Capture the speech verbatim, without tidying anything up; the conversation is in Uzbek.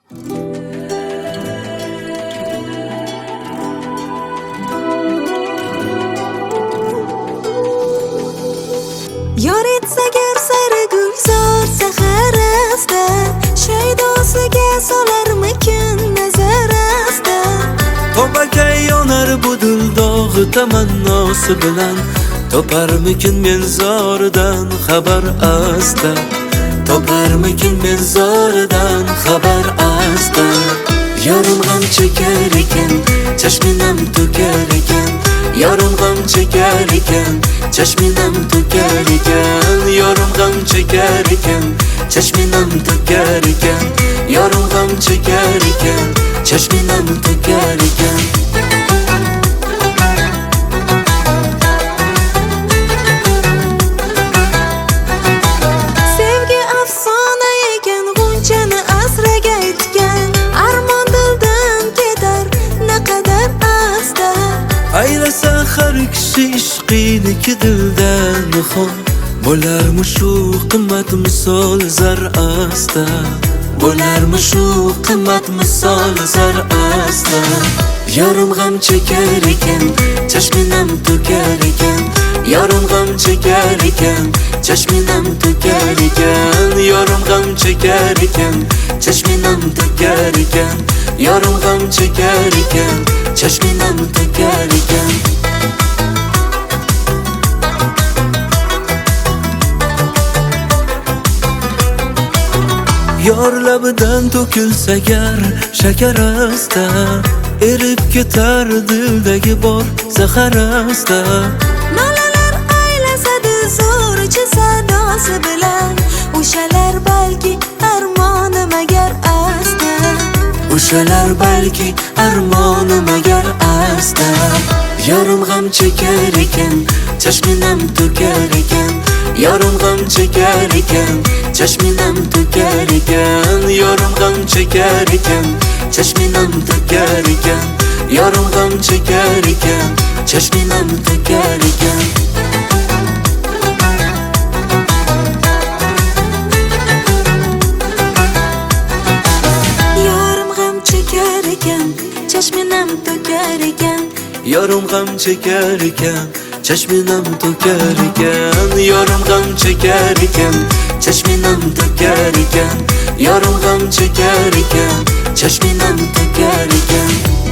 Yor etsa gar sari gulzor sahar asta, shaydosiga solarmikin nazar asta. Topakay yonar bu dildog'i tamannosi bilan, toparmikin men zoridan xabar asta. Toparmikin men zoridan xabar asta. Yorim g'am chekar ekan, chashminam to'kar ekan. Yorim g'am chekar ekan, chashminam to'kar ekan. Yorim g'am chekar ekan, chashminam to'kar ekan. Yorim g'am chekar ekan, chashminam to'kar ekan. Sevgi afsona ekan, g'unchani asraga aytgan. Armon dildan ketar naqadar asta. Aylasa har kishi ishqiniki dildan nihon, bo'larmi shu qimmat misol zar asta. Bo'larmi shu qimmat misol zar asta. Yorim g'am chekar ekan, chashminam to'kar ekan. Yorim g'am chekar ekan, chashminam to'kar ekan. Yorim g'am chekar ekan, chashminam to'kar ekan. Yorim g'am chekar ekan, chashminam to'kar ekan. Yor labidan to'kilsa gar shakar asta, erib ketar dildagi bor zahar asta. Nolalar aylasadi zo'rcha sadosi bilan, o'shalar balki armonim agar asta. O'shalar balki armonim agar asta. Yorim g'am chekar ekan, chashminam to'kar ekan. Yorim g'am chekar ekan, chashminam to'kar ekan. Yorim g'am chekar ekan, chashminam to'kar ekan. Yorim g'am chekar ekan, chashminam to'kar ekan. Yorim g'am chekar ekan, chashminam to'kar ekan. Yorim g'am chekar ekan, chashminam to'kar ekan. Yorim g'am chekar ekan, chashminam to'kar ekan. Yorim g'am chekar ekan, chashminam to'kar ekan.